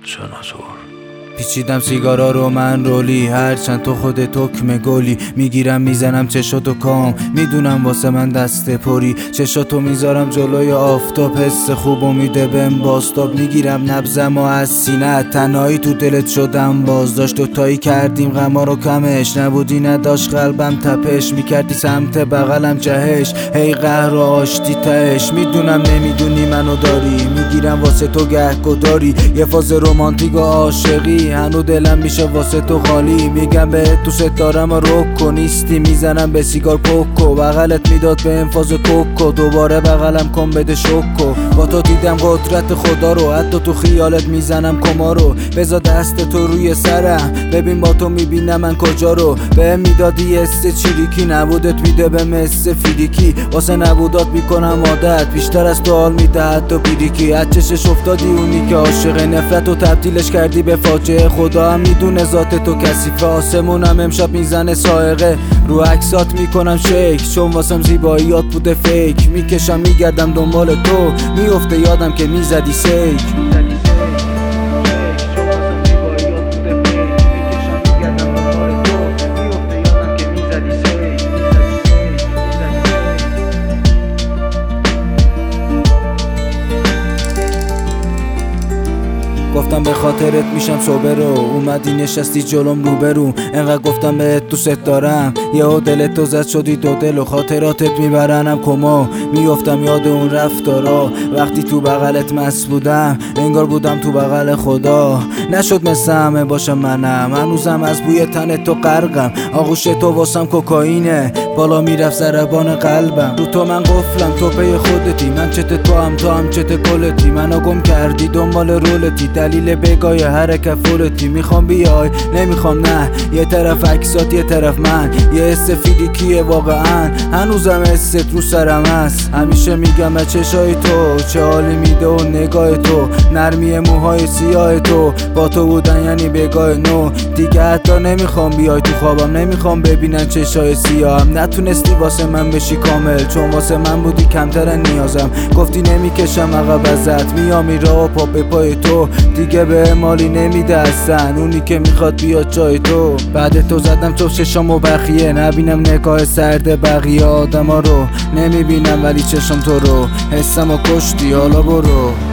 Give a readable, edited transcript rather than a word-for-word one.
سناتور. پیچیدم سیگارا رو من رولی، هرچند تو خود تکمه گلی. میگیرم میزنم چشاتو کام، میدونم واسه من دست پری. چشاتو میذارم جلوی آفتاب، حس خوب میده بهم بازتاب. میگیرم نبضم و از سینه تنهایی تو دلت شدم بازداشت. دوتایی کردیم غما رو کمش، نبودی نداشت قلبم تپش. میکردی سمت بغلم جهش، هی قهر و آشتی تهش. میدونم نمیدونی منو داری، میگیرم واسه تو گهگداری. یه فاز رومانتیک و عاشقی، هنو دلم میشه واسه تو خالی. میگم بهت دوست دارم و رکو نیستی، میزنم به سیگار پوکو. بغلت میداد به انفاز کوکو، دوباره بغلم کن بده شوکو. با تو دیدم قدرت خدا رو، حتی تو خیالت میزنم کما رو. بذار دست تو روی سرم، ببین با تو میبینم من کجا رو. به میدادی است چیریکی، نبودت میده به مثل فیریکی. واسه نبودات میکنم عادت، بیشتر از تو حال میده حتی بیریکی. از چشش افتادی اونی که عاشق، نفرت و تبدیلش کردی به فاجعه. خدا هم میدونه ذات تو کثیفه، آسمونم امشب میزنه سائقه. رو عکسات میکنم شیک، چون واسم زیباییات بوده فیک. میکشم میگردم دنبال تو، میفته یادم که میزدی سیک. گفتم به خاطرت میشم صبرو، اومدی نشستی جلوم روبرو. انقدر گفتم بهت دوست دارم، یهو دلت تو زد شدی دو دل. و خاطراتت میبرنم کما، میافتم یاد اون رفتارا. وقتی تو بغلت مست بودم، انگار بودم تو بغل خدا. نشد مثل همه باشم منم، هنوزم از بوی تن تو غرقم. آغوش تو واسم کوکائینه، بالا میرفت ضربان قلبم. رو تو من قفلم، تو پی خودتی، من چت تو هم چت کلتی. منو گم کردی دنبال رولتی، دلیل بگای حرکت فولتی. میخوام بیای نمیخوام نه، یه طرف عکسات یه طرف من. یه حس فیزیکیه واقعا، هنوزم حست رو سرم هست. همیشه میگم از چشای تو چه حالی میده و نگاه تو، نرمی موهای سیاه تو. با تو بودن یعنی بگاه نو، دیگه حتی نمیخوام بیای تو خوابم. نمیخوام ببینن چشای سیاهم، نتونستی واسه من بشی کامل، چون واسه من بودی کمتر نیازم. گفتی نمیکشم عقب ازت، میام میرا و پا به پای تو. دیگه به مالی نمیده اصلا، اونی که میخواد بیاد جای تو. بعد تو زدم تو چشامو بخیه، نبینم نگاه سرد بقیه آدما رو. نمیبینم ولی چشم تو رو، حسمو کشتی حالا برو.